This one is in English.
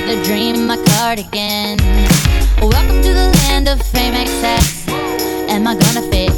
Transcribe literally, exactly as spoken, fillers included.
the dream, my cardigan. Welcome to the land of fame excess. Am I gonna fit